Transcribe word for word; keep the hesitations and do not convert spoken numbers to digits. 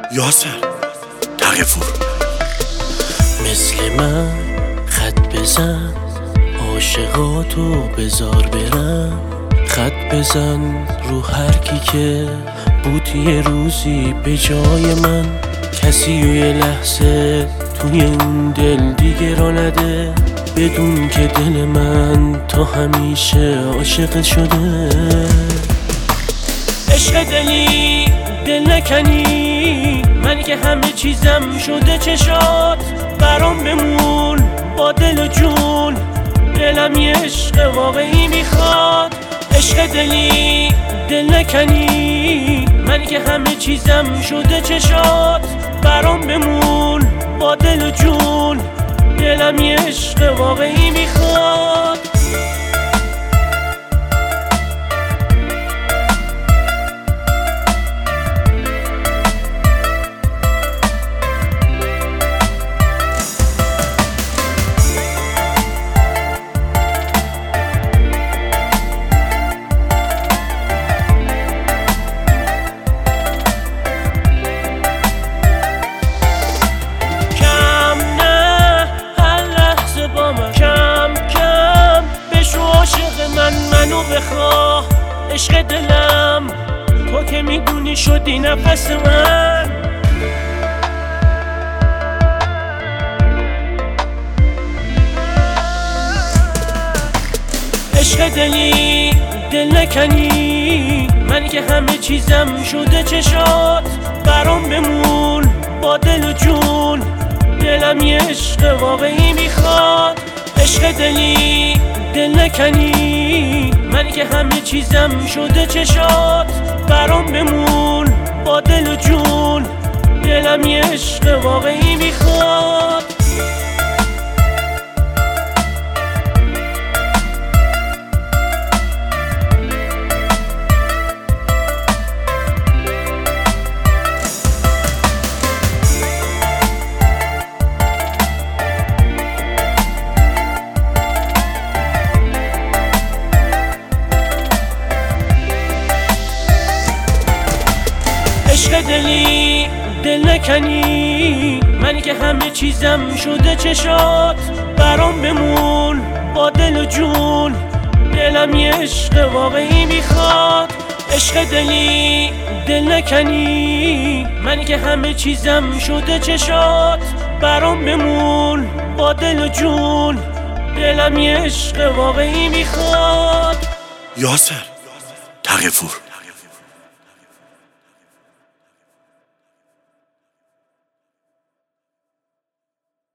یاسر تقفور. مثل من خط بزن، عاشقاتو بزار برم. خط بزن رو هر کی که بود یه روزی به جای من. کسی و یه لحظه توی اون دل دیگه را نده، بدون که دل من تا همیشه عاشق شده. عشق دلی دل نکنی، من که همه چیزم شده چشات. برام بمون با دل و جون، دلم یه عشق واقعی میخواد. عشق دلی دل نکنی، من که همه چیزم شده چشات. برام بمون با دل و جون، دلم یه عشق واقعی میخواد. کم کم بشو عاشق من، منو بخواه. عشق دلم تو که میدونی شدی نفس من. عشق دلی دل نکنی، من که همه چیزم شده چشات. برام بمون با دل و جون، دلم یه عشق واقعی میخواد. عشق دلی دل نکنی، من که همه چیزم شده چشات. برام بمون با دل و جون، دلم یه عشق واقعی میخواد. عشق دلی دل نکنی، من که همه چیزم شده چشات. برام بمون با دل و جون، دلم یه عشق واقعی میخواد. عشق دلی دل نکنی، من که همه چیزم شده چشات. برام بمون با دل و جون، دلم یه عشق واقعی میخواد. یاسر تقفور.